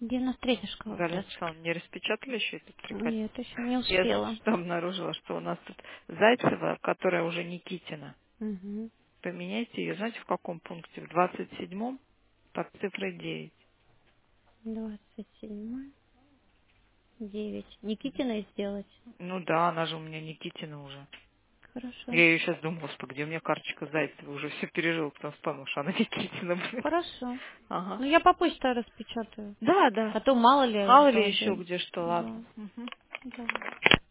93-я шкала Галя сейчас. Александровна, не распечатали еще этот приказ? Нет, еще не Я успела. что обнаружила, что у нас тут Зайцева, которая уже Никитина. Угу. Поменяйте ее, знаете, в каком пункте? В 27-м под цифрой 9. 27, 9. Никитиной сделать. Ну да, она же у меня Никитина уже. Я Хорошо. ее сейчас думаю, господи, где у меня карточка Зайцева? Уже все пережил, потом вспомнил, что она Никитина, блин. Хорошо. Ага. Ну, я по почте распечатаю. Да, да. А то мало ли Мало ли что еще где. где что, ладно. Да, Мгм. да.